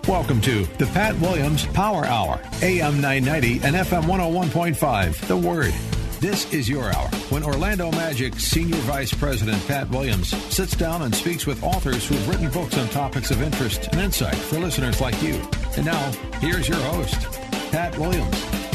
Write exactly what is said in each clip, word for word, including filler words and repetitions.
Welcome to the Pat Williams Power Hour, A M nine ninety and F M one oh one point five, The Word. This is your hour when Orlando Magic's Senior Vice President Pat Williams sits down and speaks with authors who've written books on topics of interest and insight for listeners like you. And now, here's your host, Pat Williams.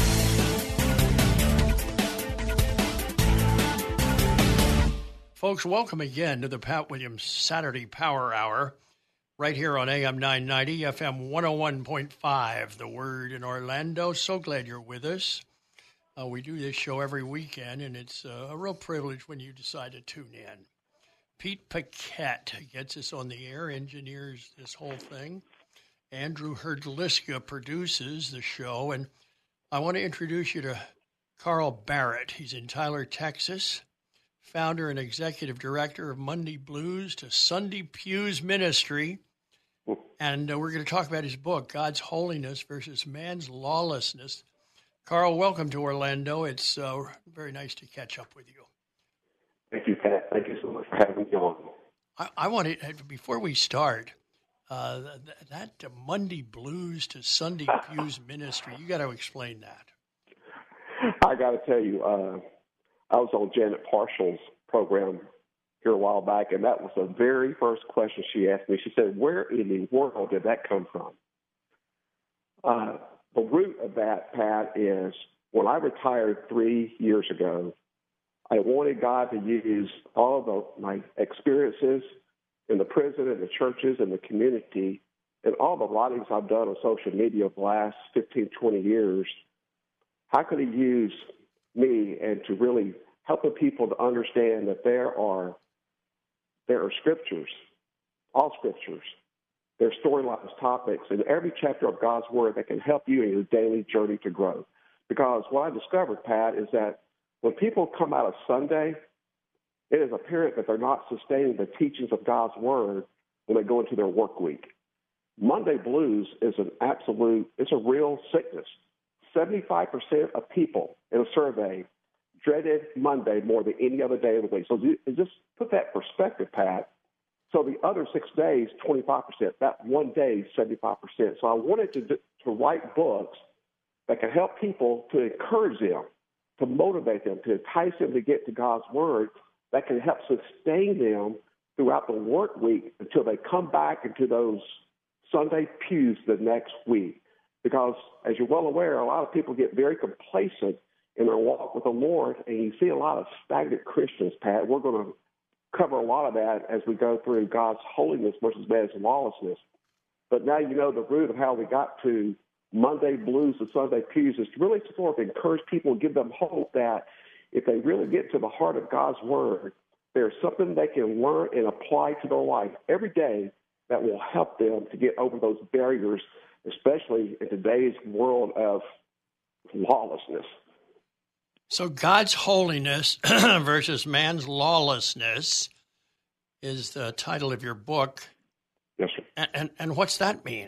Folks, welcome again to the Pat Williams Saturday Power Hour, right here on A M nine ninety, F M one oh one point five, The Word in Orlando. So glad you're with us. Uh, we do this show every weekend, and it's uh, a real privilege when you decide to tune in. Pete Paquette gets us on the air, engineers this whole thing. Andrew Herdliska produces the show, and I want to introduce you to Carl Barrett. He's in Tyler, Texas, founder and executive director of Monday Blues to Sunday Pews Ministry. And uh, we're going to talk about his book, God's Holiness versus Man's Lawlessness. Carl, welcome to Orlando. It's uh, very nice to catch up with you. Thank you, Pat. Thank you so much for having me on. I, I want to, before we start, uh, that uh, Monday Blues to Sunday Pews Ministry, you got to explain that. I got to tell you, uh, I was on Janet Parshall's program here a while back, and that was the very first question she asked me. She said, where in the world did that come from? Uh, the root of that, Pat, is when I retired three years ago, I wanted God to use all of the, my experiences in the prison and the churches and the community and all the writings I've done on social media over the last fifteen, twenty years. How could he use me and to really help the people to understand that there are there are scriptures, all scriptures, there are storylines, topics in every chapter of God's Word that can help you in your daily journey to grow. Because what I discovered, Pat, is that when people come out of Sunday, it is apparent that they're not sustaining the teachings of God's Word when they go into their work week. Monday blues is an absolute, it's a real sickness. seventy-five percent of people in a survey dreaded Monday more than any other day of the week. So just put that in perspective, Pat. So the other six days, twenty-five percent. That one day, seventy-five percent. So I wanted to, to write books that can help people, to encourage them, to motivate them, to entice them to get to God's Word, that can help sustain them throughout the work week until they come back into those Sunday pews the next week. Because, as you're well aware, a lot of people get very complacent in their walk with the Lord, and you see a lot of stagnant Christians, Pat. We're going to cover a lot of that as we go through God's holiness versus man's lawlessness. But now you know the root of how we got to Monday blues and Sunday pews is to really sort of encourage people and give them hope that if they really get to the heart of God's Word, there's something they can learn and apply to their life every day that will help them to get over those barriers, especially in today's world of lawlessness. So God's holiness versus man's lawlessness is the title of your book. Yes, sir. And, and, and what's that mean?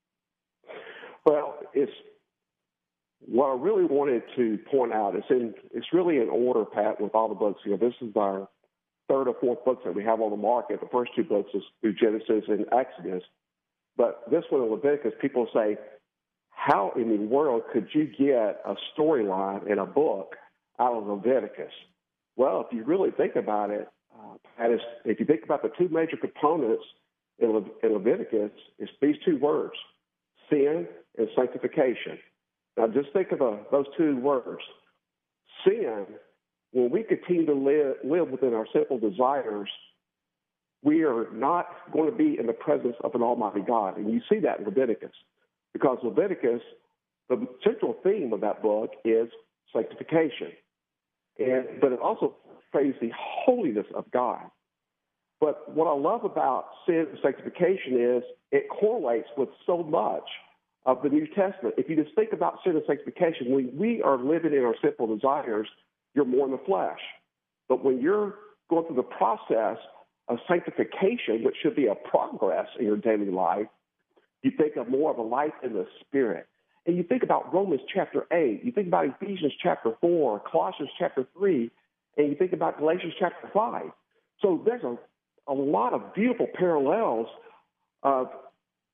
Well, it's what I really wanted to point out. It's in it's really in order, Pat, with all the books. You know, this is our third or fourth books that we have on the market. The first two books is through Genesis and Exodus. But this one in Leviticus, people say, how in the world could you get a storyline in a book out of Leviticus? Well, if you really think about it, uh, Pat, is, if you think about the two major components in, Le- in Leviticus, it's these two words, sin and sanctification. Now, just think of uh, those two words. Sin, when we continue to live, live within our sinful desires, we are not going to be in the presence of an almighty God. And you see that in Leviticus. Because Leviticus, the central theme of that book is sanctification. And but it also prays the holiness of God. But what I love about sin and sanctification is it correlates with so much of the New Testament. If you just think about sin and sanctification, when we are living in our sinful desires, you're more in the flesh. But when you're going through the process of sanctification, which should be a progress in your daily life, you think of more of a life in the Spirit. And you think about Romans chapter eight, you think about Ephesians chapter four, Colossians chapter three, and you think about Galatians chapter five. So there's a, a lot of beautiful parallels of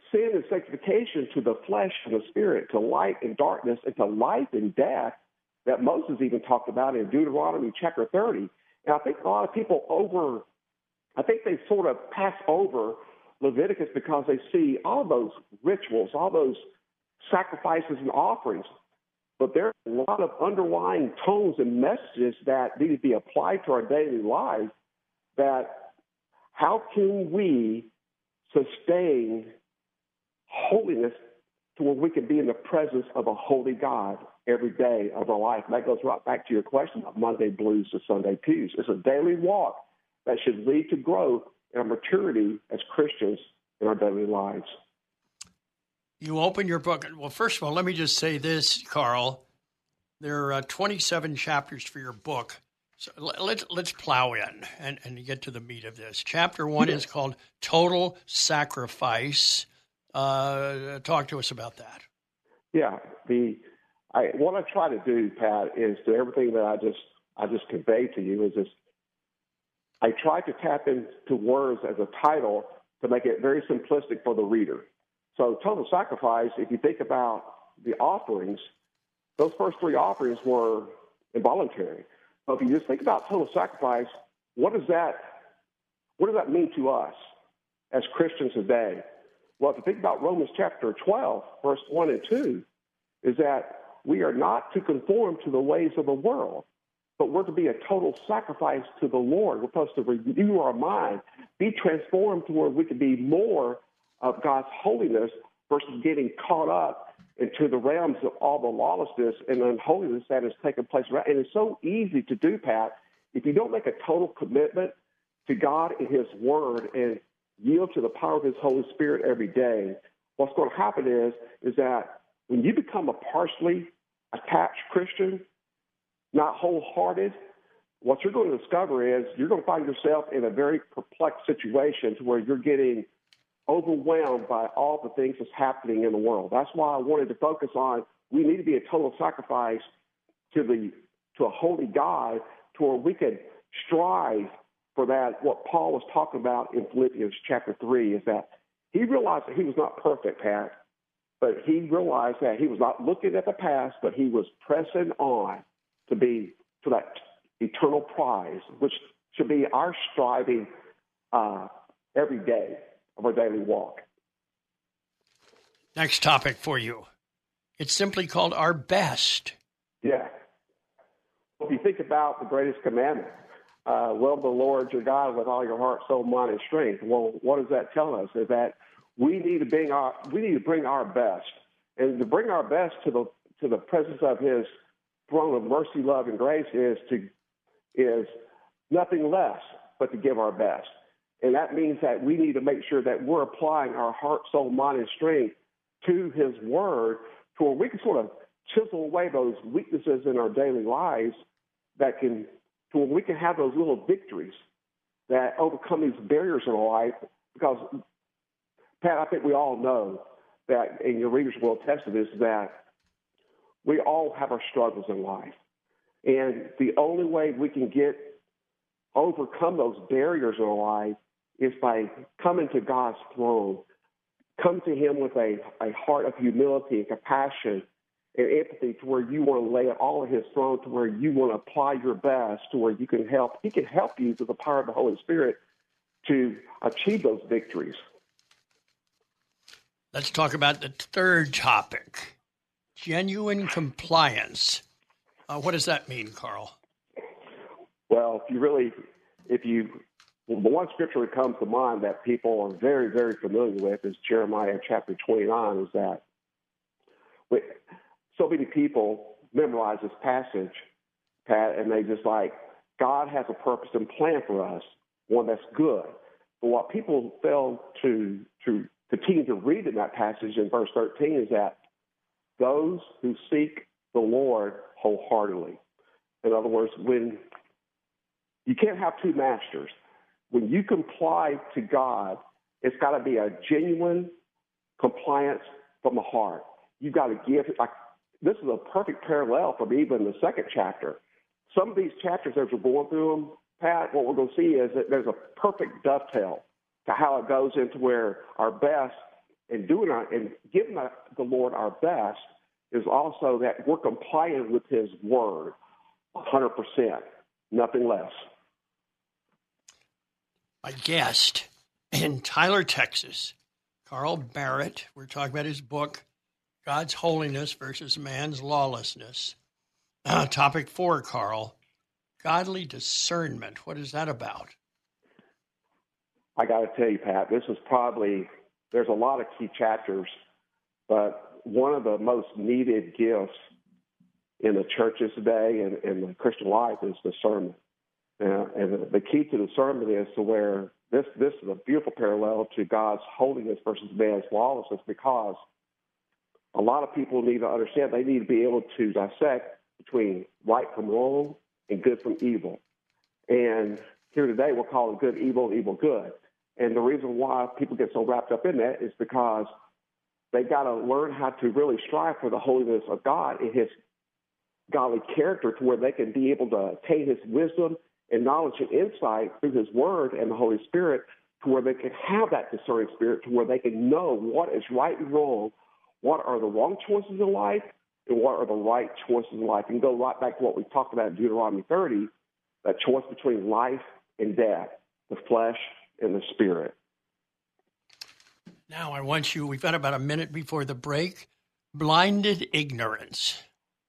sin and sanctification to the flesh and the spirit, to light and darkness, and to life and death that Moses even talked about in Deuteronomy chapter thirty. And I think a lot of people over, I think they sort of pass over Leviticus because they see all those rituals, all those sacrifices and offerings. But there are a lot of underlying tones and messages that need to be applied to our daily lives. That how can we sustain holiness to where we can be in the presence of a holy God every day of our life? And that goes right back to your question of Monday blues to Sunday pews. It's a daily walk that should lead to growth and maturity as Christians in our daily lives. You open your book. Well, first of all, let me just say this, Carl. There are uh, twenty-seven chapters for your book. So let's let's plow in and, and get to the meat of this. Chapter one yeah. is called Total Sacrifice. Uh, talk to us about that. Yeah, the I, what I try to do, Pat, is to everything that I just I just conveyed to you is this. I try to tap into words as a title to make it very simplistic for the reader. So total sacrifice, if you think about the offerings, those first three offerings were involuntary. So if you just think about total sacrifice, what does that what does that mean to us as Christians today? Well, if you think about Romans chapter twelve, verse one and two, is that we are not to conform to the ways of the world, but we're to be a total sacrifice to the Lord. We're supposed to renew our mind, be transformed to where we can be more of God's holiness versus getting caught up into the realms of all the lawlessness and unholiness that has taken place around. And it's so easy to do, Pat, if you don't make a total commitment to God and His Word and yield to the power of His Holy Spirit every day. What's going to happen is, is that when you become a partially attached Christian, not wholehearted, what you're going to discover is you're going to find yourself in a very perplexed situation to where you're getting overwhelmed by all the things that's happening in the world. That's why I wanted to focus on we need to be a total sacrifice to the to a holy God to where we can strive for that. What Paul was talking about in Philippians chapter three is that he realized that he was not perfect, Pat, but he realized that he was not looking at the past, but he was pressing on to be to that eternal prize, which should be our striving uh, every day of our daily walk. Next topic for you. It's simply called Our Best. Yeah. Well, if you think about the greatest commandment, uh, love the Lord your God with all your heart, soul, mind, and strength. Well, what does that tell us? Is that we need to bring our we need to bring our best, and to bring our best to the to the presence of His throne of mercy, love, and grace is to is nothing less but to give our best. And that means that we need to make sure that we're applying our heart, soul, mind, and strength to His Word to where we can sort of chisel away those weaknesses in our daily lives that can, to where we can have those little victories that overcome these barriers in our life. Because, Pat, I think we all know that, and your readers will attest to this, that we all have our struggles in life. And the only way we can get, overcome those barriers in our life is by coming to God's throne, come to Him with a, a heart of humility and compassion and empathy to where you want to lay it all at His throne, to where you want to apply your best, to where you can help. He can help you through the power of the Holy Spirit to achieve those victories. Let's talk about the third topic, genuine compliance. Uh, what does that mean, Carl? Well, if you really, if you, well, the one scripture that comes to mind that people are very, very familiar with is Jeremiah chapter twenty-nine, is that we, so many people memorize this passage, Pat, and they just like, God has a purpose and plan for us, one that's good. But what people fail to, to continue to read in that passage in verse thirteen is that those who seek the Lord wholeheartedly. In other words, when you can't have two masters. When you comply to God, it's got to be a genuine compliance from the heart. You've got to give, like, this is a perfect parallel from even the second chapter. Some of these chapters, as we're going through them, Pat, what we're going to see is that there's a perfect dovetail to how it goes into where our best and doing our, and giving our, the Lord our best is also that we're complying with his word one hundred percent, nothing less. My guest in Tyler, Texas, Carl Barrett. We're talking about his book, God's Holiness versus Man's Lawlessness. Uh, topic four, Carl, godly discernment. What is that about? I got to tell you, Pat, this is probably, there's a lot of key chapters, but one of the most needed gifts in the churches today and in the Christian life is discernment. Uh, and the key to discernment is to where this, this is a beautiful parallel to God's holiness versus man's lawlessness, because a lot of people need to understand they need to be able to dissect between right from wrong and good from evil. And here today we'll call it good evil, evil good. And the reason why people get so wrapped up in that is because they got to learn how to really strive for the holiness of God and his godly character, to where they can be able to attain his wisdom and knowledge and insight through his word and the Holy Spirit, to where they can have that discerning spirit, to where they can know what is right and wrong, what are the wrong choices in life, and what are the right choices in life. And go right back to what we talked about in Deuteronomy thirty, that choice between life and death, the flesh and the spirit. Now I want you, we've got about a minute before the break, blinded ignorance.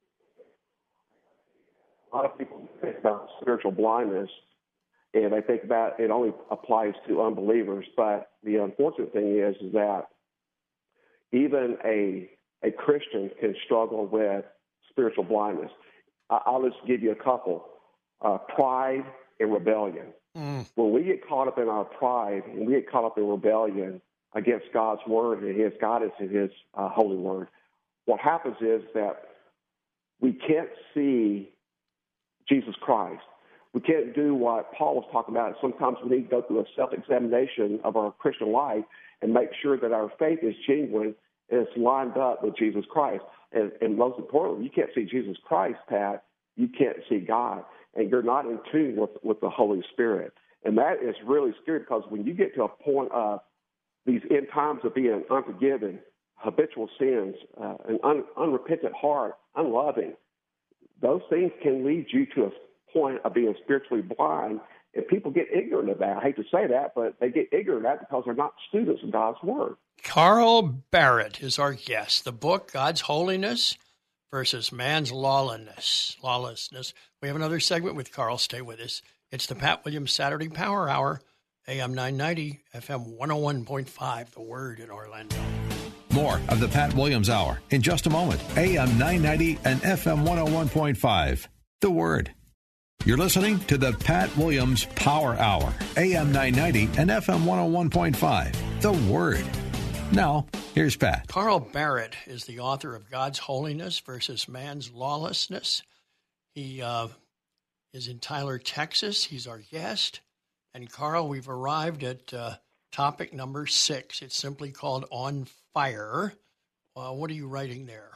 A lot of people think about spiritual blindness, and they think about it only applies to unbelievers. But the unfortunate thing is, is that even a a Christian can struggle with spiritual blindness. I'll just give you a couple. Uh, pride and rebellion. Mm. When we get caught up in our pride and we get caught up in rebellion against God's word and his guidance and his uh, holy word, what happens is that we can't see Jesus Christ. We can't do what Paul was talking about. Sometimes we need to go through a self-examination of our Christian life and make sure that our faith is genuine and it's lined up with Jesus Christ. And, and most importantly, you can't see Jesus Christ, Pat. You can't see God. And you're not in tune with, with the Holy Spirit. And that is really scary, because when you get to a point of these end times of being unforgiven, habitual sins, uh, an un, unrepentant heart, unloving, those things can lead you to a point of being spiritually blind, and people get ignorant of that. I hate to say that, but they get ignorant of that because they're not students of God's Word. Carl Barrett is our guest. The book, God's Holiness versus Man's Lawlessness. Lawlessness. We have another segment with Carl. Stay with us. It's the Pat Williams Saturday Power Hour, A M nine ninety, F M one oh one point five, The Word in Orlando. More of the Pat Williams Hour in just a moment. A M nine ninety and F M one oh one point five, The Word. You're listening to the Pat Williams Power Hour, A M nine ninety and F M one oh one point five, The Word. Now, here's Pat. Carl Barrett is the author of God's Holiness versus Man's Lawlessness. He uh, is in Tyler, Texas. He's our guest. And Carl, we've arrived at uh, topic number six. It's simply called On Fire. Uh, what are you writing there?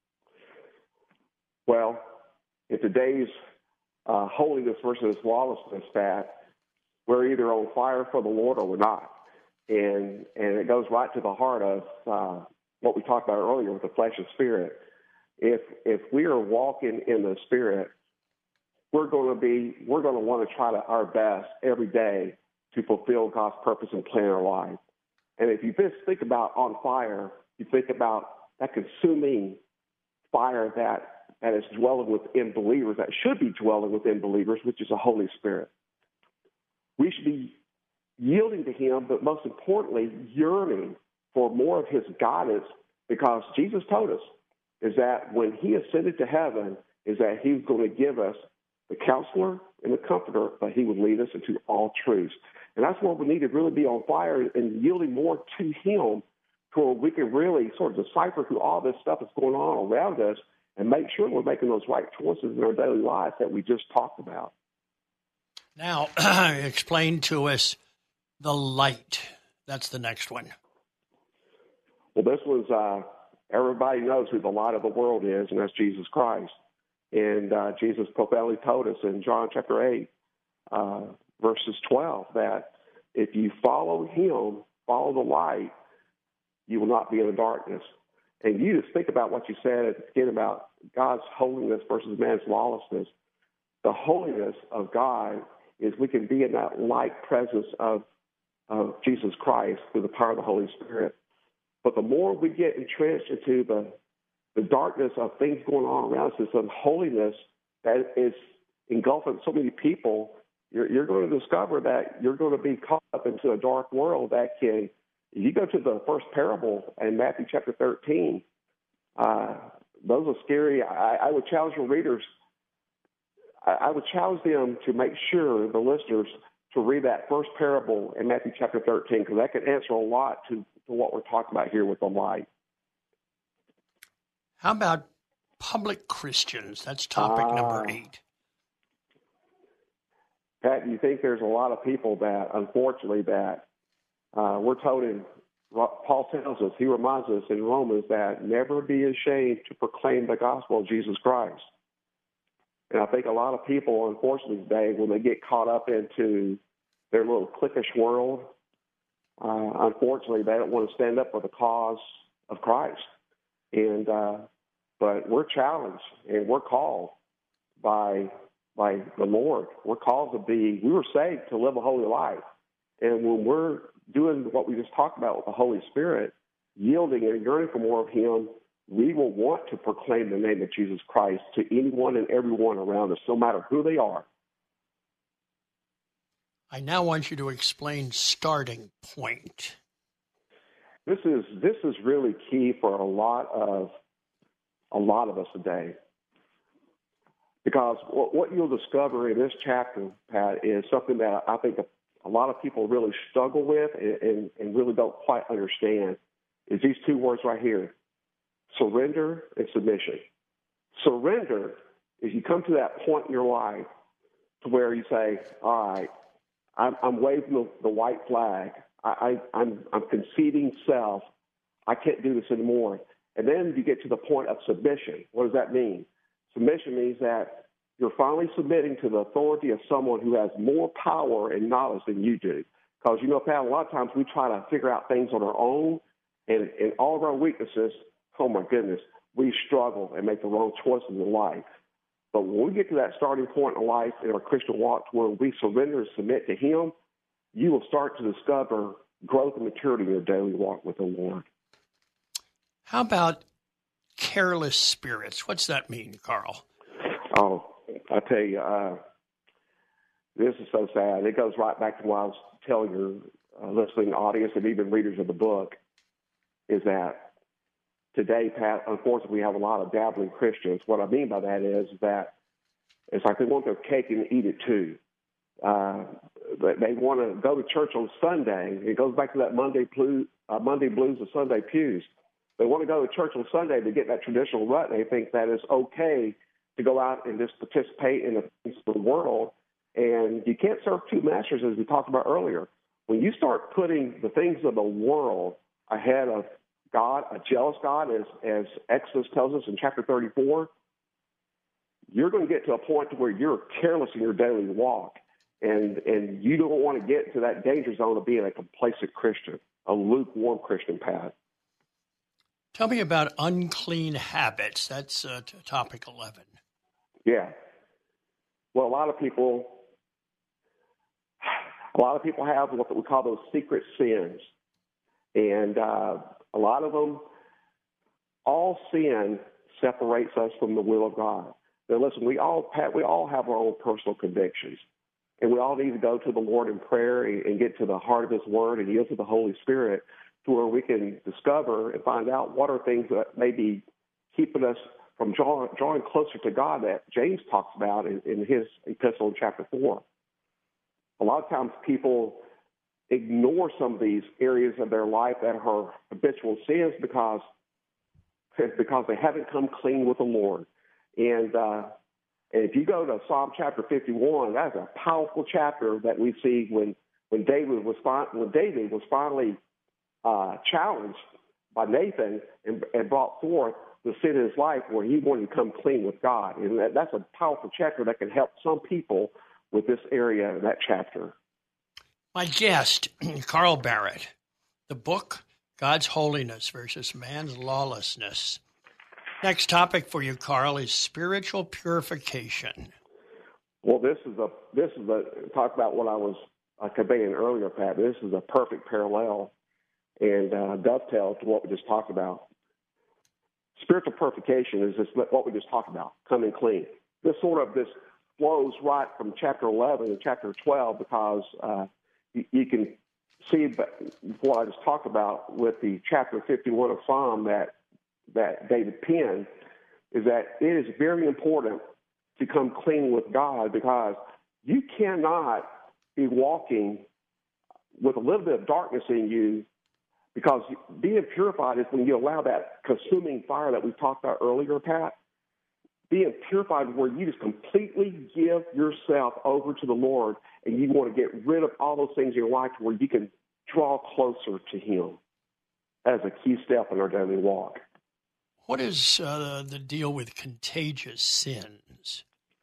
Well, in today's uh, holiness versus lawlessness, Pat, we're either on fire for the Lord or we're not. And and it goes right to the heart of uh, what we talked about earlier with the flesh and spirit. If if we are walking in the Spirit, we're going to be we're going to want to try to our best every day to fulfill God's purpose and plan in our life. And if you just think about on fire, you think about that consuming fire that that is dwelling within believers, that should be dwelling within believers, which is the Holy Spirit. We should be yielding to him, but most importantly, yearning for more of his guidance, because Jesus told us is that when he ascended to heaven, is that he was going to give us the counselor and the comforter, but he would lead us into all truths. And that's where we need to really be on fire and yielding more to him, to where we can really sort of decipher through all this stuff that's going on around us and make sure we're making those right choices in our daily life that we just talked about. Now, explain to us the light. That's the next one. Well, this was, uh, everybody knows who the light of the world is, and that's Jesus Christ. And uh, Jesus profoundly told us in John chapter eight, uh, verses twelve, that if you follow him, follow the light, you will not be in the darkness. And you just think about what you said at the beginning about God's holiness versus man's lawlessness. The holiness of God is we can be in that light presence of, of Jesus Christ through the power of the Holy Spirit. But the more we get entrenched into the, the darkness of things going on around us, this unholiness that is engulfing so many people, you're, you're going to discover that you're going to be caught up into a dark world that can, if you go to the first parable in Matthew chapter thirteen, uh, those are scary. I, I would challenge your readers, I, I would challenge them to make sure, the listeners, to read that first parable in Matthew chapter thirteen, because that could answer a lot to, to what we're talking about here with the light. How about public Christians? That's topic uh, number eight. Pat, do you think there's a lot of people that, unfortunately, that uh, we're told in, Paul tells us, he reminds us in Romans that never be ashamed to proclaim the gospel of Jesus Christ. And I think a lot of people, unfortunately, today, when they get caught up into their little cliquish world, uh, unfortunately, they don't want to stand up for the cause of Christ. And uh, but we're challenged and we're called by by the Lord. We're called to be. We were saved to live a holy life, and when we're doing what we just talked about with the Holy Spirit, yielding and yearning for more of Him, we will want to proclaim the name of Jesus Christ to anyone and everyone around us, no matter who they are. I now want you to explain starting point. This is this is really key for a lot of a lot of us today, because what, what you'll discover in this chapter, Pat, is something that I think a, a lot of people really struggle with and, and, and really don't quite understand. Is these two words right here: surrender and submission. Surrender is you come to that point in your life to where you say, all right, I'm, I'm waving the, the white flag. I, I, I'm, I'm conceding self. I can't do this anymore. And then you get to the point of submission. What does that mean? Submission means that you're finally submitting to the authority of someone who has more power and knowledge than you do. Because, you know, Pat, a lot of times we try to figure out things on our own, and, and all of our weaknesses, oh, my goodness, we struggle and make the wrong choices in life. But when we get to that starting point in life in our Christian walk where we surrender and submit to Him, you will start to discover growth and maturity in your daily walk with the Lord. How about careless spirits? What's that mean, Carl? Oh, I tell you, uh, this is so sad. It goes right back to what I was telling your uh, listening audience and even readers of the book, is that today, Pat, unfortunately, we have a lot of dabbling Christians. What I mean by that is that it's like they want their cake and eat it too. Uh, they want to go to church on Sunday. It goes back to that Monday, blues, uh, Monday blues and Sunday pews. They want to go to church on Sunday to get that traditional rut, and they think that it's okay to go out and just participate in the things of the world. And you can't serve two masters, as we talked about earlier. When you start putting the things of the world ahead of God, a jealous God, as, as Exodus tells us in chapter thirty-four, you're going to get to a point to where you're careless in your daily walk. And and you don't want to get into that danger zone of being a complacent Christian, a lukewarm Christian, Pat. Tell me about unclean habits. That's uh, t- topic eleven. Yeah. Well, a lot of people, a lot of people have what we call those secret sins, and uh, a lot of them, all sin separates us from the will of God. Now, listen, we all Pat, we all have our own personal convictions. And we all need to go to the Lord in prayer and get to the heart of His Word and yield to the Holy Spirit to where we can discover and find out what are things that may be keeping us from drawing, drawing closer to God that James talks about in, in his epistle in chapter four. A lot of times people ignore some of these areas of their life that are habitual sins because, because they haven't come clean with the Lord. And, uh, And if you go to Psalm chapter fifty-one, that's a powerful chapter that we see when, when David was when David was finally uh, challenged by Nathan and, and brought forth the sin in his life where he wanted to come clean with God. And that, that's a powerful chapter that can help some people with this area in that chapter. My guest, Carl Barrett, the book, God's holiness versus man's lawlessness. Next topic for you, Carl, is spiritual purification. Well, this is a this is a talk about what I was uh, conveying earlier, Pat. This is a perfect parallel and uh, dovetail to what we just talked about. Spiritual purification is just what we just talked about, coming clean. This sort of this flows right from chapter eleven and chapter twelve because uh, you, you can see what I just talked about with the chapter fifty-one of Psalm that that David penned, is that it is very important to come clean with God because you cannot be walking with a little bit of darkness in you, because being purified is when you allow that consuming fire that we talked about earlier, Pat. Being purified where you just completely give yourself over to the Lord and you want to get rid of all those things in your life to where you can draw closer to Him as a key step in our daily walk. What is uh, the deal with contagious sins?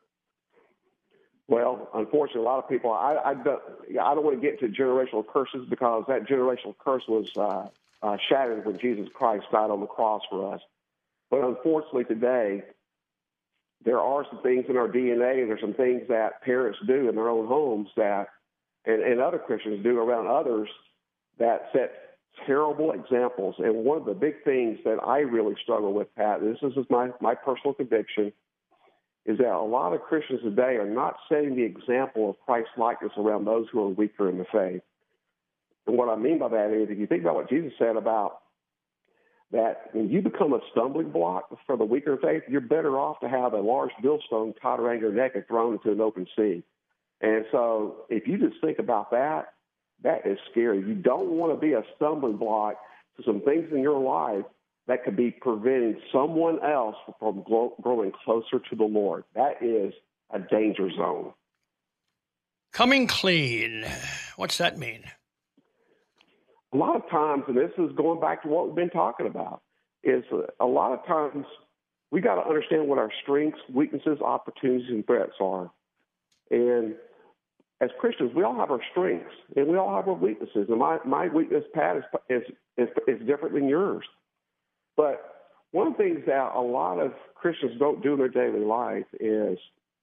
Well, unfortunately, a lot of people, I, I, don't, I don't want to get into generational curses because that generational curse was uh, uh, shattered when Jesus Christ died on the cross for us. But unfortunately today, there are some things in our D N A and there's some things that parents do in their own homes that, and, and other Christians do around others that set terrible examples. And one of the big things that I really struggle with, Pat, this is my, my personal conviction, is that a lot of Christians today are not setting the example of Christ's likeness around those who are weaker in the faith. And what I mean by that is, if you think about what Jesus said about that when you become a stumbling block for the weaker in faith, you're better off to have a large millstone tied around your neck and thrown into an open sea. And so if you just think about that, that is scary. You don't want to be a stumbling block to some things in your life that could be preventing someone else from growing closer to the Lord. That is a danger zone. Coming clean, what's that mean? A lot of times, and this is going back to what we've been talking about, is a lot of times we got to understand what our strengths, weaknesses, opportunities, and threats are. And as Christians, we all have our strengths, and we all have our weaknesses. And my, my weakness, Pat, is, is, is, is different than yours. But one of the things that a lot of Christians don't do in their daily life is,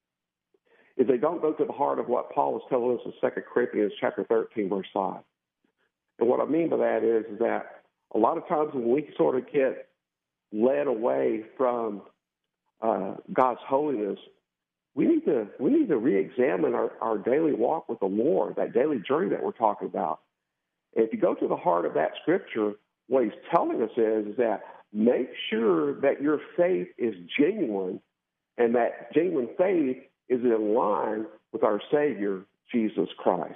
is they don't go to the heart of what Paul was telling us in Second Corinthians chapter thirteen, verse five. And what I mean by that is, is that a lot of times when we sort of get led away from uh, God's holiness, we need to we need to re-examine our, our daily walk with the Lord, that daily journey that we're talking about. And if you go to the heart of that scripture, what he's telling us is, is that make sure that your faith is genuine and that genuine faith is in line with our Savior, Jesus Christ.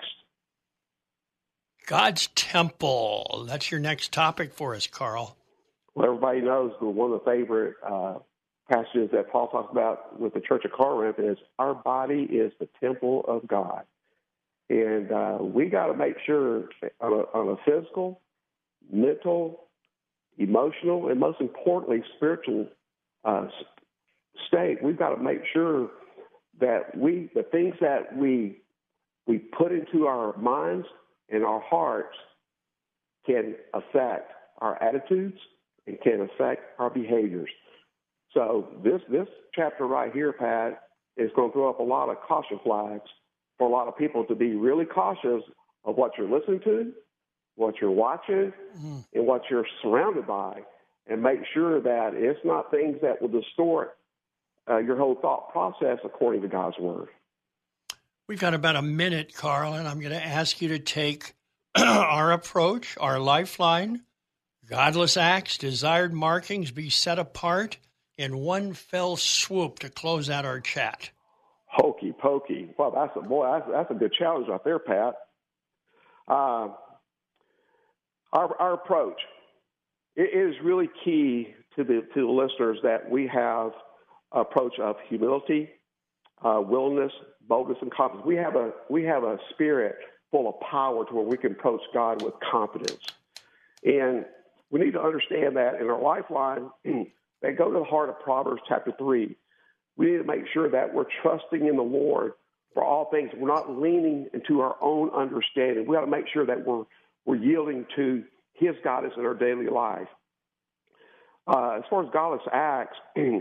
God's temple. That's your next topic for us, Carl. Well, everybody knows that one of the favorite uh, passages that Paul talks about with the Church of Corinth is our body is the temple of God. And uh, we got to make sure on a, on a physical, mental, emotional, and most importantly, spiritual uh, state, we've got to make sure that we, the things that we we put into our minds and our hearts can affect our attitudes and can affect our behaviors. So this this chapter right here, Pat, is going to throw up a lot of caution flags for a lot of people to be really cautious of what you're listening to, what you're watching, mm-hmm. and what you're surrounded by, and make sure that it's not things that will distort uh, your whole thought process according to God's Word. We've got about a minute, Carl, and I'm going to ask you to take our approach, our lifeline, godless acts, desired markings be set apart in one fell swoop to close out our chat. Hokey pokey. Well, that's a boy. That's, that's a good challenge right there, Pat. Uh, our, our approach, it is really key to the to the listeners that we have an approach of humility, uh, willingness, boldness, and confidence. We have a we have a spirit full of power to where we can approach God with confidence, and we need to understand that in our lifeline. They go to the heart of Proverbs chapter three. We need to make sure that we're trusting in the Lord for all things. We're not leaning into our own understanding. We got to make sure that we're we're yielding to his guidance in our daily life. Uh, as far as godless acts,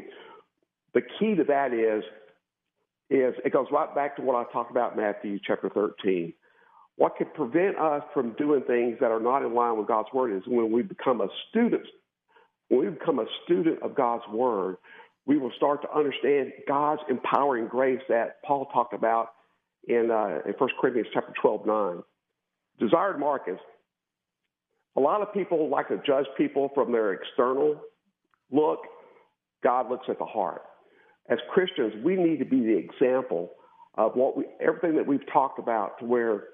the key to that is, is it goes right back to what I talked about in Matthew chapter thirteen. What can prevent us from doing things that are not in line with God's word is when we become a student. When we become a student of God's word, we will start to understand God's empowering grace that Paul talked about in, uh, in First Corinthians chapter twelve, nine. Desired mark is, a lot of people like to judge people from their external look. God looks at the heart. As Christians, we need to be the example of what we, everything that we've talked about, to where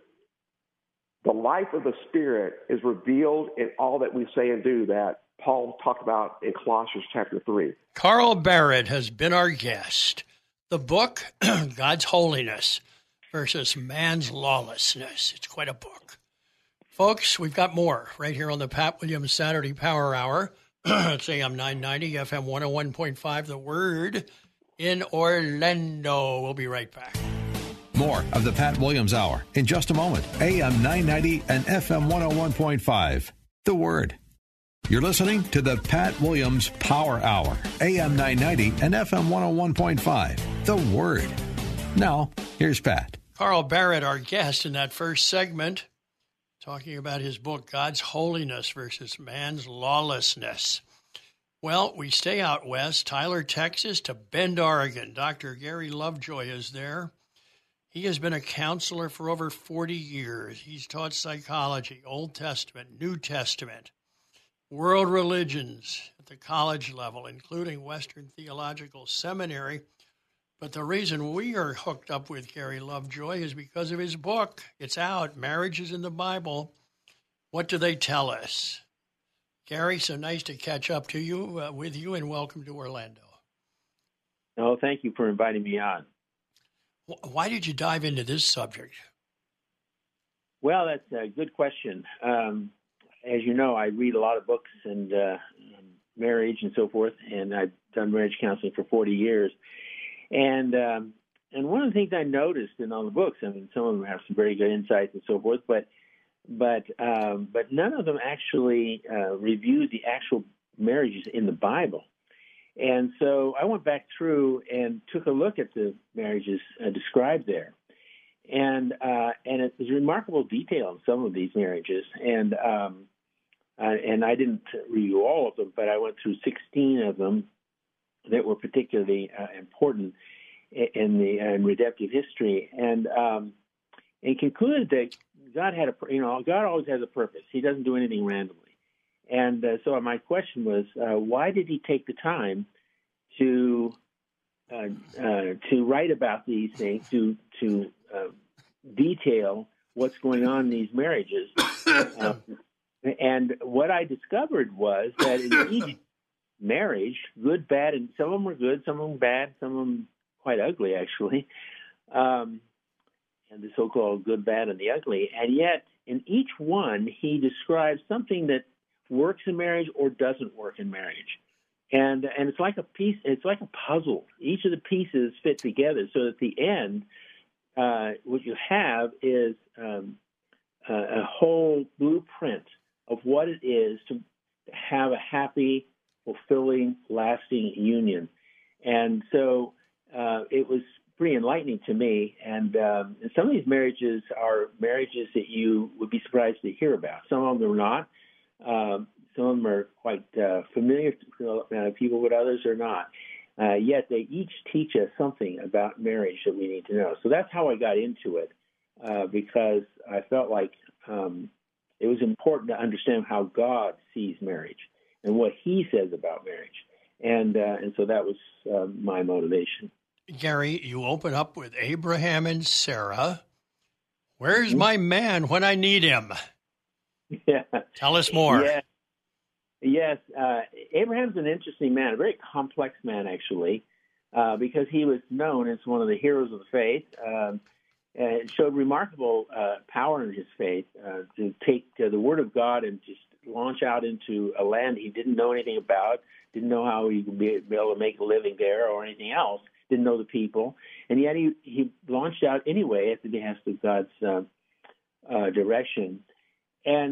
the life of the Spirit is revealed in all that we say and do, that Paul talked about in Colossians chapter three. Carl Barrett has been our guest. The book, God's Holiness versus Man's Lawlessness. It's quite a book. Folks, we've got more right here on the Pat Williams Saturday Power Hour. It's A M nine ninety, F M one oh one point five, The Word in Orlando. We'll be right back. More of the Pat Williams Hour in just a moment. A M nine ninety and F M one oh one point five, The Word. You're listening to the Pat Williams Power Hour, A M nine ninety and F M one oh one point five, The Word. Now, here's Pat. Carl Barrett, our guest in that first segment, talking about his book, God's Holiness versus Man's Lawlessness. Well, we stay out west, Tyler, Texas, to Bend, Oregon. Doctor Gary Lovejoy is there. He has been a counselor for over forty years. He's taught psychology, Old Testament, New Testament, world religions at the college level, including Western Theological Seminary. But the reason we are hooked up with Gary Lovejoy is because of his book. It's out, Marriage is in the Bible. What do they tell us? Gary, so nice to catch up to you, uh, with you, and welcome to Orlando. Oh, thank you for inviting me on. Why did you dive into this subject? Well, that's a good question. Um, as you know, I read a lot of books and uh, marriage and so forth, and I've done marriage counseling for forty years. And um, and one of the things I noticed in all the books, I mean, some of them have some very good insights and so forth, but but um, but none of them actually uh, reviewed the actual marriages in the Bible. And so I went back through and took a look at the marriages uh, described there. And uh, and it was remarkable detail in some of these marriages. And um, uh, and I didn't review all of them, but I went through sixteen of them that were particularly uh, important in the in redemptive history. And um, and concluded that God had a, you know, God always has a purpose. He doesn't do anything randomly. And uh, so my question was, uh, why did he take the time to uh, uh, to write about these things, to to uh, detail what's going on in these marriages? Uh, and what I discovered was that in each marriage, good, bad, and some of them were good, some of them bad, some of them quite ugly, actually, um, and the so-called good, bad, and the ugly. And yet, in each one, he describes something that works in marriage or doesn't work in marriage. And and it's like a piece, it's like a puzzle. Each of the pieces fit together so at the end, uh, what you have is um, a, a whole blueprint of what it is to have a happy, fulfilling, lasting union. And so uh, it was pretty enlightening to me. And, um, and some of these marriages are marriages that you would be surprised to hear about. Some of them are not. Um, some of them are quite uh, familiar to uh, people, but others are not. Uh, yet they each teach us something about marriage that we need to know. So that's how I got into it, uh, because I felt like um, it was important to understand how God sees marriage and what he says about marriage. And uh, and so that was uh, my motivation. Gary, you open up with Abraham and Sarah. Where's my man when I need him? Yeah. Tell us more. Yeah. Yes. Uh, Abraham's an interesting man, a very complex man, actually, uh, because he was known as one of the heroes of the faith. Um, and showed remarkable uh, power in his faith uh, to take uh, the word of God and just launch out into a land he didn't know anything about, didn't know how he would be able to make a living there or anything else, didn't know the people. And yet he, he launched out anyway at the behest of God's uh, uh, direction. And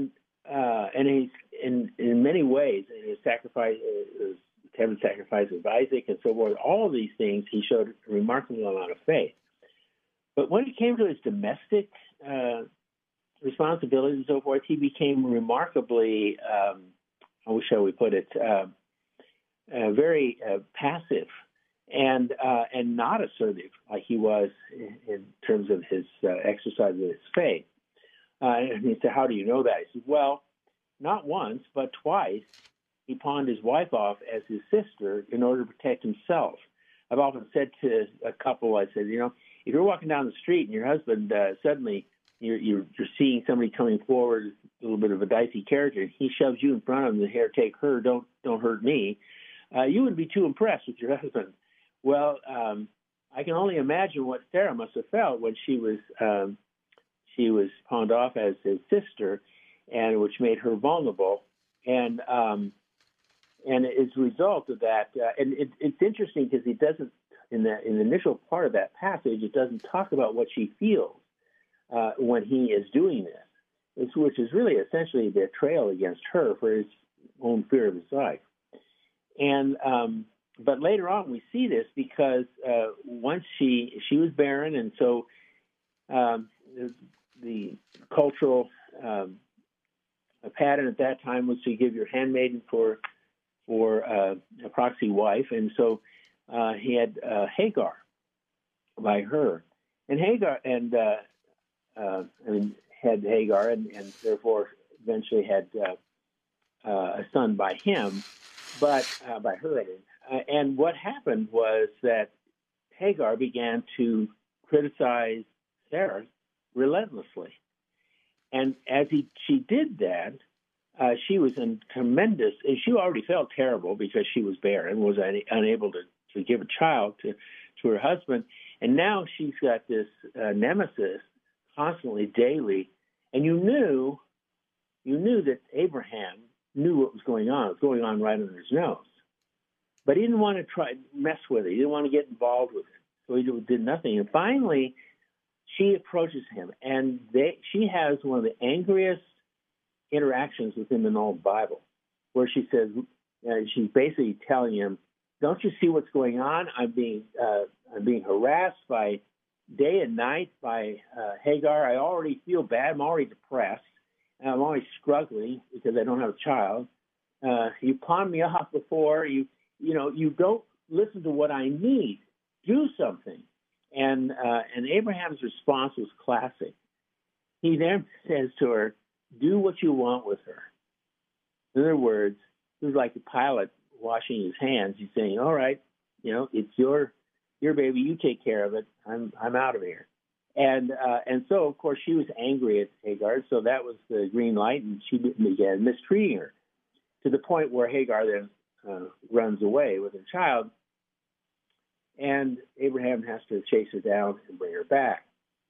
uh, and he's in in many ways, his sacrifice, his attempted sacrifice of Isaac, and so forth. All of these things, he showed a remarkable amount of faith. But when it came to his domestic uh, responsibilities and so forth, he became remarkably, um, how shall we put it, uh, uh, very uh, passive and uh, and not assertive like he was in, in terms of his uh, exercise of his faith. Uh, and he said, how do you know that? He said, well, not once, but twice, he pawned his wife off as his sister in order to protect himself. I've often said to a couple, I said, you know, if you're walking down the street and your husband uh, suddenly you're, you're you're seeing somebody coming forward, a little bit of a dicey character, and he shoves you in front of him, the hair, take her, don't don't hurt me, uh, you wouldn't be too impressed with your husband. Well, um, I can only imagine what Sarah must have felt when she was um, she was pawned off as his sister, and which made her vulnerable. And um, and as a result of that, uh, and it, it's interesting because he doesn't, in the in the initial part of that passage, it doesn't talk about what she feels uh, when he is doing this, it's, which is really essentially a betrayal against her for his own fear of his life. And um, but later on, we see this because uh, once she she was barren, and so um, the, the cultural um, pattern at that time was to give your handmaiden for for uh, a proxy wife, and so uh, he had uh, Hagar by her, and Hagar and uh, uh, I mean had Hagar, and, and therefore eventually had uh, uh, a son by him, but uh, by her. Uh, and what happened was that Hagar began to criticize Sarah relentlessly, and as he she did that. Uh, she was in tremendous, and she already felt terrible because she was barren, was un, unable to, to give a child to, to her husband. And now she's got this uh, nemesis constantly, daily. And you knew, you knew that Abraham knew what was going on. It was going on right under his nose. But he didn't want to try mess with it. He didn't want to get involved with it. So he did nothing. And finally, she approaches him, and they, she has one of the angriest interactions with him in all the Bible, where she says, uh, she's basically telling him, "Don't you see what's going on? I'm being uh, I'm being harassed by day and night by uh, Hagar. I already feel bad. I'm already depressed, and I'm already struggling because I don't have a child. Uh, you pawned me off before. You you know you don't listen to what I need. Do something." And uh, and Abraham's response was classic. He then says to her, "Do what you want with her." In other words, it was like the pilot washing his hands. He's saying, "All right, you know, it's your your baby. You take care of it. I'm I'm out of here." And uh, and so, of course, she was angry at Hagar. So that was the green light, and she began mistreating her to the point where Hagar then uh, runs away with her child, and Abraham has to chase her down and bring her back.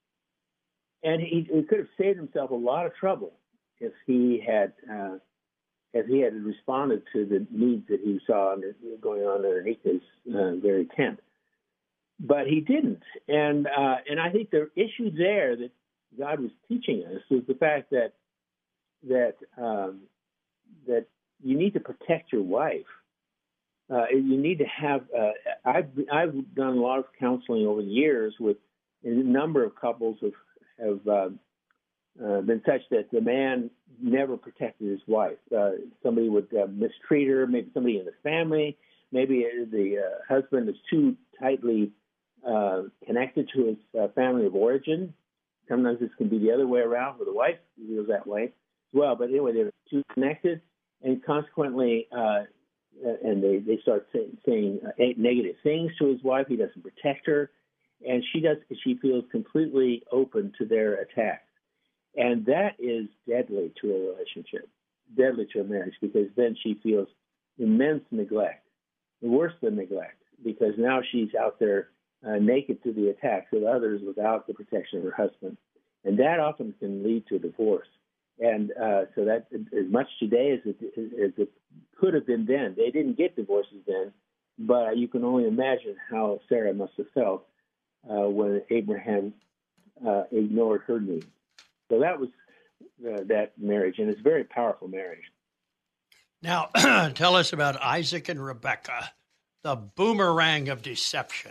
And he, he could have saved himself a lot of trouble if he had, uh, if he had responded to the needs that he saw under, going on underneath his uh, very tent. But he didn't, and uh, and I think the issue there that God was teaching us was the fact that that um, that you need to protect your wife. Uh, you need to have. Uh, I've I've done a lot of counseling over the years with a number of couples have have uh, uh, been such that the man never protected his wife. Uh, somebody would uh, mistreat her, maybe somebody in the family, maybe the uh, husband is too tightly uh, connected to his uh, family of origin. Sometimes this can be the other way around, where the wife feels that way as well. But anyway, they're too connected, and consequently, uh, and they, they start say, saying uh, negative things to his wife. He doesn't protect her. And she does. She feels completely open to their attacks, and that is deadly to a relationship, deadly to a marriage, because then she feels immense neglect, worse than neglect, because now she's out there uh, naked to the attacks of others without the protection of her husband, and that often can lead to divorce. And uh, so that, as much today as it, as it could have been then, they didn't get divorces then, but you can only imagine how Sarah must have felt Uh, when Abraham uh, ignored her needs. So that was uh, that marriage, and it's a very powerful marriage. Now, tell us about Isaac and Rebekah, the boomerang of deception.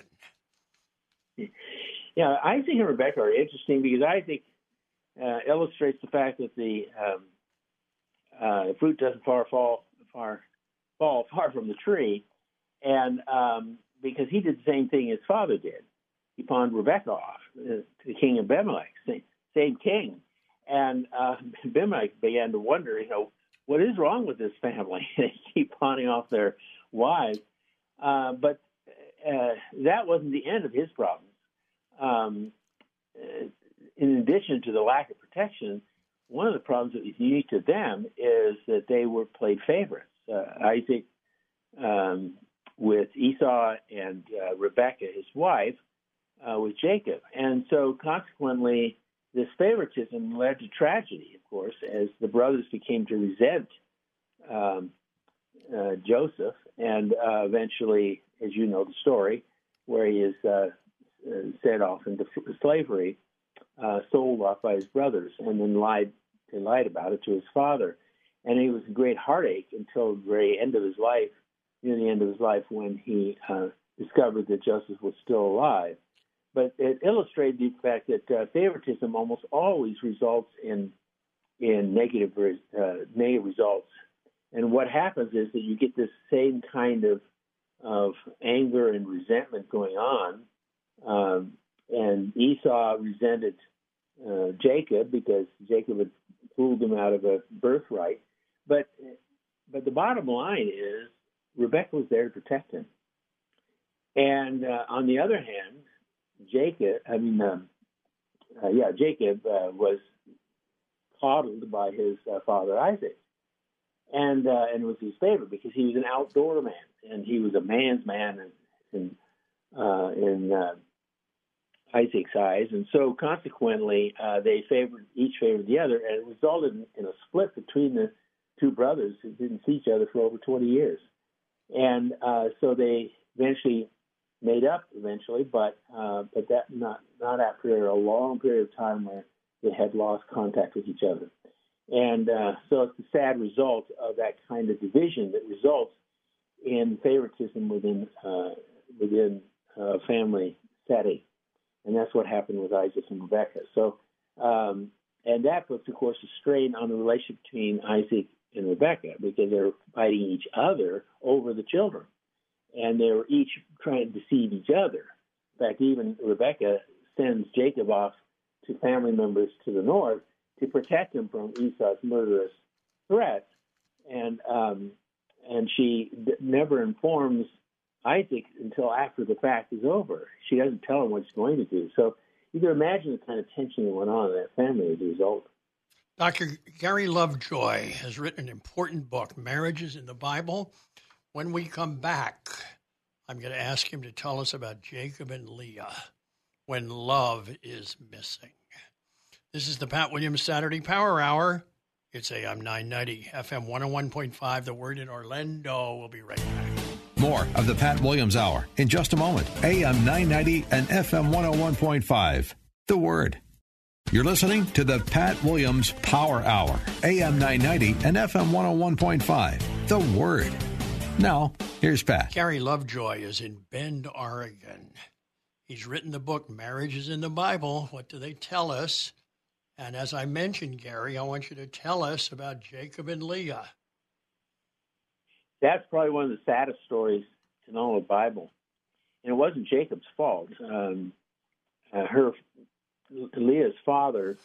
Yeah, Isaac and Rebekah are interesting because Isaac uh, illustrates the fact that the um, uh, fruit doesn't far fall far fall far from the tree, and um, because he did the same thing his father did, he pawned Rebekah off uh, to the king of Abimelech, same, same king, and uh, Abimelech began to wonder, you know, what is wrong with this family? They keep pawning off their wives, uh, but uh, that wasn't the end of his problems. Um, in addition to the lack of protection, one of the problems that was unique to them is that they were played favorites. Uh, Isaac um, with Esau and uh, Rebekah, his wife, uh, with Jacob. And so consequently, this favoritism led to tragedy, of course, as the brothers became to resent um, uh, Joseph, and uh, eventually, as you know the story, where he is uh, sent off into slavery, uh, sold off by his brothers, and then lied they lied about it to his father. And it was a great heartache until the very end of his life, near the end of his life, when he uh, discovered that Joseph was still alive. But it illustrated the fact that uh, favoritism almost always results in in negative uh, negative results. And what happens is that you get this same kind of of anger and resentment going on. Um, and Esau resented uh, Jacob because Jacob had fooled him out of a birthright. But but the bottom line is Rebekah was there to protect him. And uh, on the other hand, Jacob, I mean, um, uh, yeah, Jacob uh, was coddled by his uh, father Isaac, and uh, and was his favorite because he was an outdoor man and he was a man's man in in, uh, in uh, Isaac's eyes, and so consequently uh, they favored each favored the other, and it resulted in, in a split between the two brothers who didn't see each other for over twenty years, and uh, so they eventually made up eventually, but uh, but that not not after a long period of time where they had lost contact with each other. And uh, so it's a sad result of that kind of division that results in favoritism within uh, within a family setting. And that's what happened with Isaac and Rebekah. So, um, and that puts, of course, a strain on the relationship between Isaac and Rebekah because they're fighting each other over the children. And they were each trying to deceive each other. In fact, even Rebekah sends Jacob off to family members to the north to protect him from Esau's murderous threats, and um, and she d- never informs Isaac until after the fact is over. She doesn't tell him what she's going to do. So you can imagine the kind of tension that went on in that family as a result. Doctor Gary Lovejoy has written an important book, Marriages in the Bible. When we come back, I'm going to ask him to tell us about Jacob and Leah when love is missing. This is the Pat Williams Saturday Power Hour. It's A M nine ninety, F M one oh one point five, The Word in Orlando. We'll be right back. More of the Pat Williams Hour in just a moment. A M nine ninety and F M one oh one point five, The Word. You're listening to the Pat Williams Power Hour, A M nine ninety and F M one oh one point five, The Word. Now, here's Pat. Gary Lovejoy is in Bend, Oregon. He's written the book, Marriages in the Bible. What do they tell us? And as I mentioned, Gary, I want you to tell us about Jacob and Leah. That's probably one of the saddest stories in all of the Bible. And it wasn't Jacob's fault. Um, uh, her, Leah's father,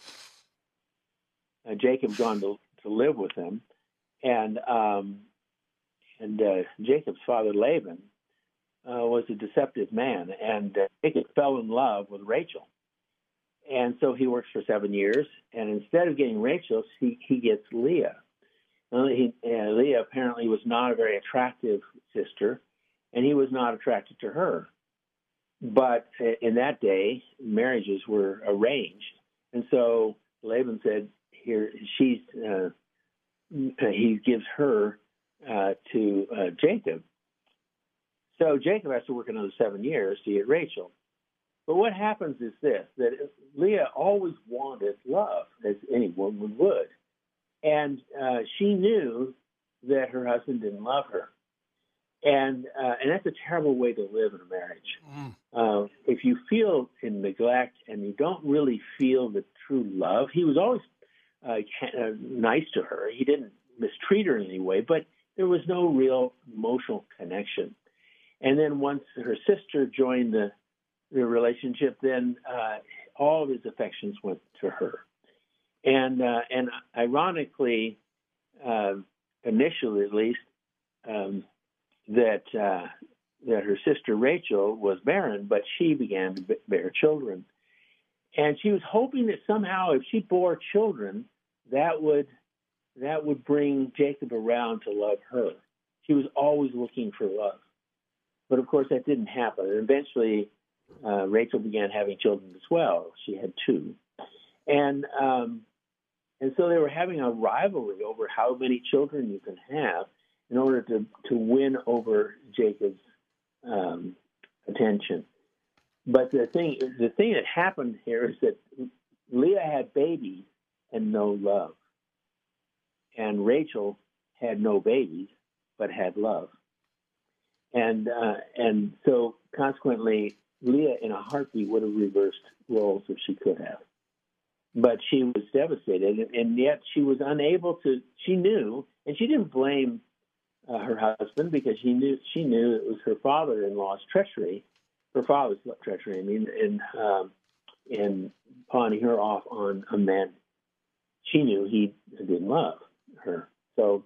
uh, Jacob, gone to, to live with him. And um, and uh, Jacob's father, Laban, uh, was a deceptive man. And uh, Jacob fell in love with Rachel. And so he works for seven years, and instead of getting Rachel, he, he gets Leah. Well, he, uh, Leah apparently was not a very attractive sister, and he was not attracted to her. But in that day, marriages were arranged, and so Laban said, "Here, she's." Uh, he gives her uh, to uh, Jacob. So Jacob has to work another seven years to get Rachel. But what happens is this, that Leah always wanted love, as any woman would. And uh, she knew that her husband didn't love her. And uh, and that's a terrible way to live in a marriage. Mm. Uh, if you feel in neglect and you don't really feel the true love, he was always uh, nice to her. He didn't mistreat her in any way, but there was no real emotional connection. And then once her sister joined the, the relationship, then uh, all of his affections went to her. And uh, and ironically, uh, initially at least, um, that uh, that her sister Rachel was barren, but she began to bear children. And she was hoping that somehow if she bore children, that would that would bring Jacob around to love her. She was always looking for love. But of course that didn't happen. And eventually uh, Rachel began having children as well. She had two. And um, and so they were having a rivalry over how many children you can have in order to, to win over Jacob's um, attention. But the thing the thing that happened here is that Leah had babies and no love. And Rachel had no babies, but had love. And uh, and so consequently, Leah in a heartbeat would have reversed roles if she could have. But she was devastated, and yet she was unable to, she knew, and she didn't blame uh, her husband because she knew she knew it was her father-in-law's treachery, her father's treachery, I mean, in, um, in pawning her off on a man she knew he didn't love her. So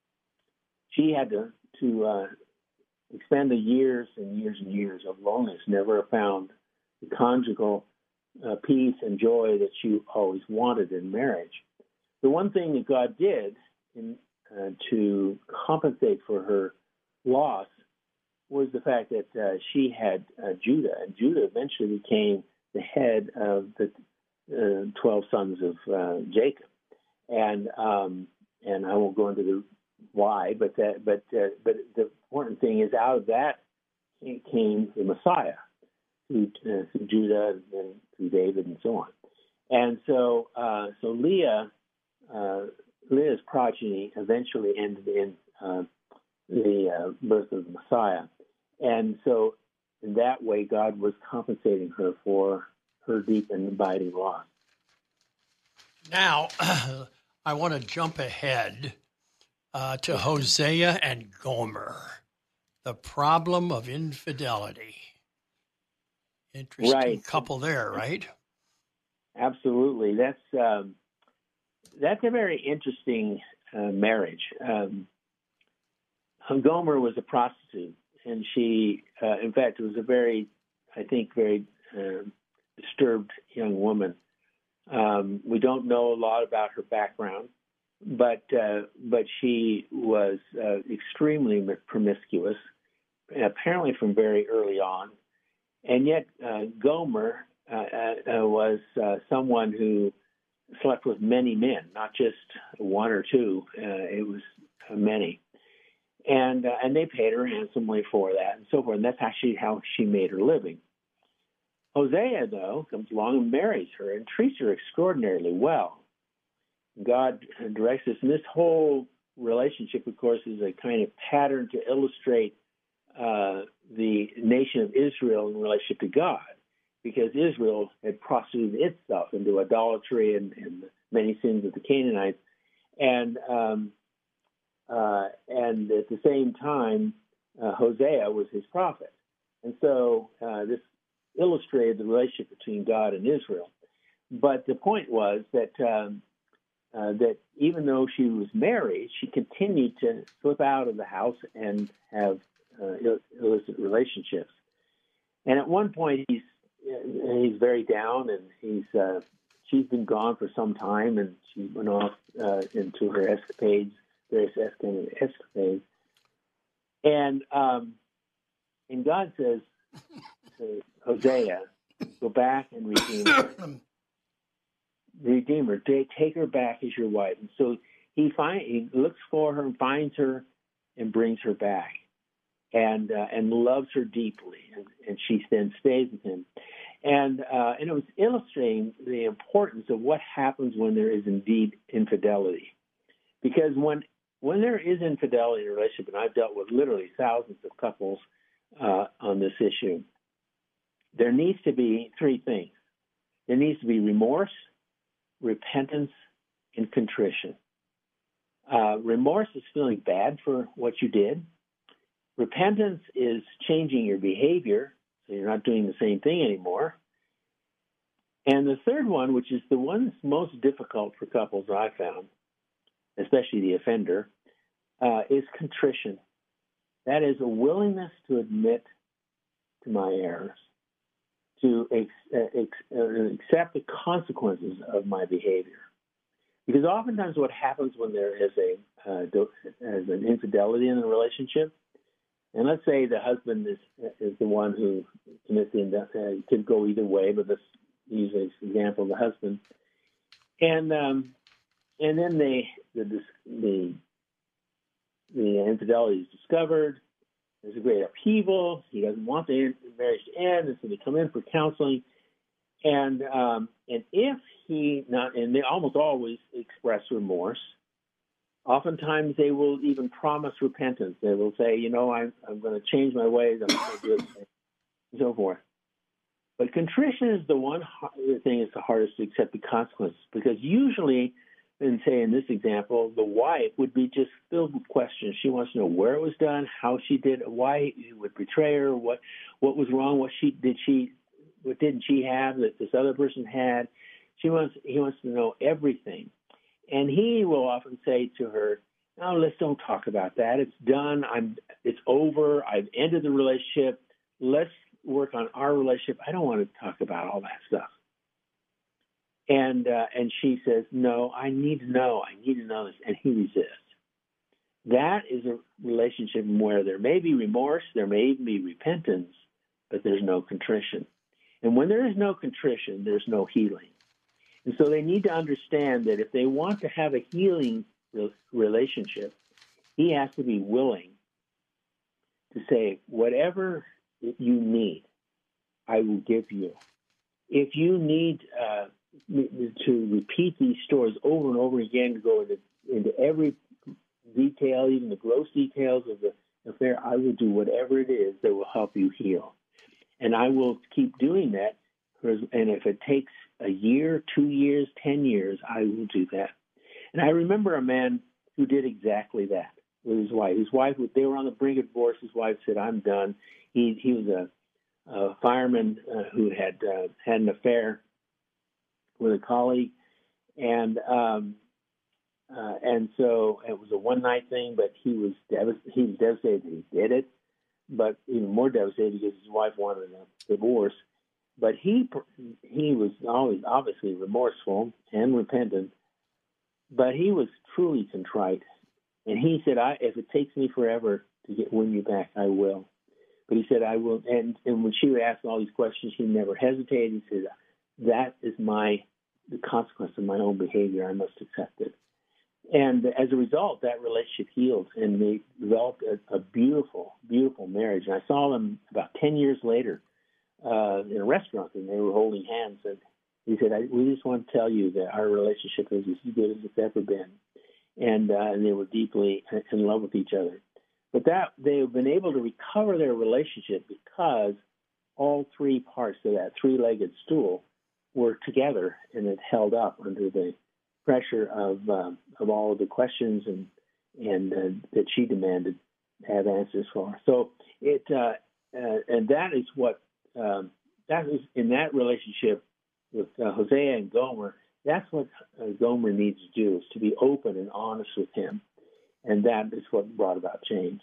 she had to, to uh, expend the years and years and years of loneliness, never found the conjugal uh, peace and joy that she always wanted in marriage. The one thing that God did in, uh, to compensate for her loss was the fact that uh, she had uh, Judah, and Judah eventually became the head of the uh, twelve sons of uh, Jacob. And um, and I won't go into the why, but that, but uh, but the important thing is out of that came the Messiah, through, uh, through Judah and through David and so on. And so uh, so Leah uh, Leah's progeny eventually ended in uh, the uh, birth of the Messiah, and so in that way God was compensating her for her deep and abiding loss. Now, I want to jump ahead uh, to Hosea and Gomer, the problem of infidelity. Interesting right. couple there, right? Absolutely. That's um, that's a very interesting uh, marriage. Um, Gomer was a prostitute, and she, uh, in fact, was a very, I think, very uh, disturbed young woman. Um, we don't know a lot about her background, but uh, but she was uh, extremely promiscuous, apparently from very early on. And yet uh, Gomer uh, uh, was uh, someone who slept with many men, not just one or two. Uh, it was many. And uh, and they paid her handsomely for that and so forth. And that's actually how she made her living. Hosea, though, comes along and marries her and treats her extraordinarily well. God directs us. And this whole relationship, of course, is a kind of pattern to illustrate uh, the nation of Israel in relationship to God, because Israel had prostituted itself into idolatry and, and many sins of the Canaanites. And um, uh, and at the same time, uh, Hosea was his prophet. And so uh, this illustrated the relationship between God and Israel. But the point was that um, uh, that even though she was married, she continued to slip out of the house and have uh, illicit relationships. And at one point, he's he's very down, and he's uh, she's been gone for some time, and she went off uh, into her escapades, various escapades. And um, and God says to Hosea, go back and redeem her. Redeem her. Take her back as your wife. And so he find he looks for her and finds her and brings her back, and uh, and loves her deeply, and, and she then stays with him. And uh, and it was illustrating the importance of what happens when there is indeed infidelity. Because when when there is infidelity in a relationship, and I've dealt with literally thousands of couples uh, on this issue, there needs to be three things. There needs to be remorse, repentance, and contrition. Uh, remorse is feeling bad for what you did. Repentance is changing your behavior, so you're not doing the same thing anymore. And the third one, which is the one that's most difficult for couples that I found, especially the offender, uh, is contrition. That is a willingness to admit to my errors, to ex- ex- accept the consequences of my behavior. Because oftentimes what happens when there is a uh, do- as an infidelity in a relationship, and let's say the husband is is the one who commits the uh, it could go either way, but let's use an example of the husband, and um, and then they the the the infidelity is discovered. There's a great upheaval. He doesn't want the marriage to end, and so they come in for counseling. And um, and if he not and they almost always express remorse. Oftentimes they will even promise repentance. They will say, you know, I'm I'm going to change my ways. I'm going to do it, and so forth. But contrition is the one thing that's the hardest to accept the consequences, because usually, and say in this example, the wife would be just filled with questions. She wants to know where it was done, how she did it, why he would betray her, what what was wrong, what she did she, what didn't she have that this other person had. She wants he wants to know everything, and he will often say to her, "No, let's don't talk about that. It's done. I'm. It's over. I've ended the relationship. Let's work on our relationship. I don't want to talk about all that stuff." And uh, and she says, "No, I need to know. I need to know this." And he resists. That is a relationship where there may be remorse, there may even be repentance, but there's no contrition. And when there is no contrition, there's no healing. And so they need to understand that if they want to have a healing relationship, he has to be willing to say, whatever you need, I will give you. If you need uh, to repeat these stories over and over again, to go into, into every detail, even the gross details of the affair, I will do whatever it is that will help you heal. And I will keep doing that. And if it takes a year, two years, ten years, I will do that. And I remember a man who did exactly that with his wife. His wife, they were on the brink of divorce. His wife said, "I'm done." He he was a, a fireman uh, who had uh, had an affair with a colleague, and um, uh, and so it was a one night thing. But he was dev- he was devastated that he did it, but even more devastated because his wife wanted a divorce. But he he was always obviously remorseful and repentant, but he was truly contrite. And he said, "I if it takes me forever to get win you back, I will." But he said, "I will." And and when she would ask all these questions, he never hesitated. He said, "That is my the consequence of my own behavior. I must accept it." And as a result, that relationship healed, and they developed a, a beautiful, beautiful marriage. And I saw them about ten years later. Uh, in a restaurant, and they were holding hands, and he said, I, "We just want to tell you that our relationship is as good as it's ever been," and uh, and they were deeply in love with each other. But that they have been able to recover their relationship because all three parts of that three-legged stool were together, and it held up under the pressure of uh, of all of the questions and and uh, that she demanded to have answers for. So it uh, uh, and that is what. Um, that is in that relationship with uh, Hosea and Gomer. That's what uh, Gomer needs to do, is to be open and honest with him, and that is what brought about change.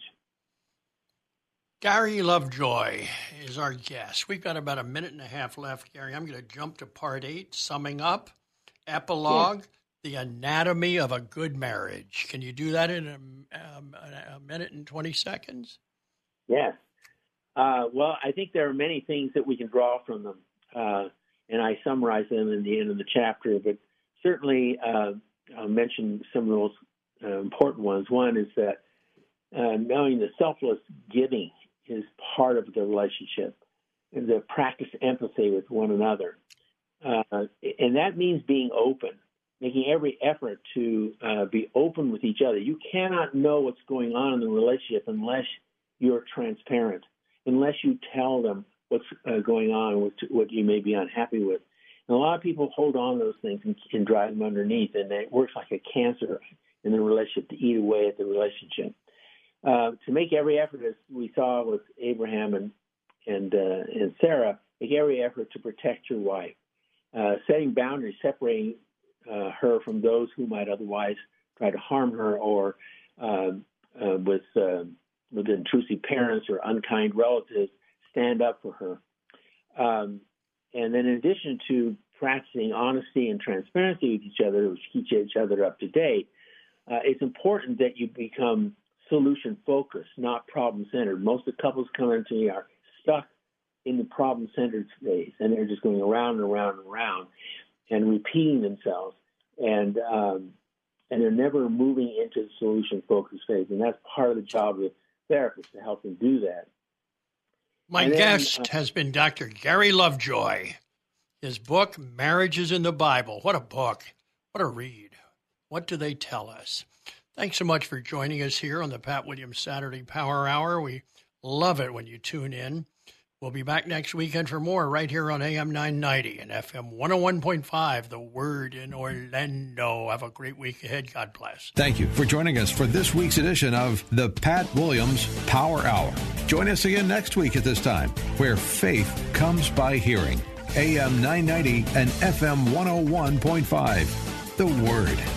Gary Lovejoy is our guest. We've got about a minute and a half left, Gary. I'm going to jump to part eight, summing up, epilogue, yes. The anatomy of a good marriage. Can you do that in a, um, a minute and twenty seconds? Yes. Uh, well, I think there are many things that we can draw from them, uh, and I summarize them in the end of the chapter. But certainly, uh, I'll mention some of those uh, important ones. One is that uh, knowing that selfless giving is part of the relationship. to practice empathy with one another. Uh, and that means being open, making every effort to uh, be open with each other. You cannot know what's going on in the relationship unless you're transparent, unless you tell them what's uh, going on, with what you may be unhappy with. And a lot of people hold on to those things and, and drive them underneath, and it works like a cancer in the relationship to eat away at the relationship. Uh, to make every effort, as we saw with Abraham and and uh, and Sarah, make every effort to protect your wife, uh, setting boundaries, separating uh, her from those who might otherwise try to harm her, or uh, uh, with uh, with intrusive parents or unkind relatives, stand up for her. Um, and then in addition to practicing honesty and transparency with each other, which keeps each other up to date, uh, it's important that you become solution-focused, not problem-centered. Most of the couples coming to me are stuck in the problem-centered phase, and they're just going around and around and around and repeating themselves, and um, and they're never moving into the solution-focused phase. And that's part of the job of the therapist, to help them do that. My and guest then, uh, has been Doctor Gary Lovejoy. His book, Marriages in the Bible. What a book. What a read. What do they tell us? Thanks so much for joining us here on the Pat Williams Saturday Power Hour. We love it when you tune in. We'll be back next weekend for more right here on A M nine ninety and F M one oh one point five, The Word in Orlando. Have a great week ahead. God bless. Thank you for joining us for this week's edition of the Pat Williams Power Hour. Join us again next week at this time, where faith comes by hearing. A M nine ninety and F M one oh one point five, The Word.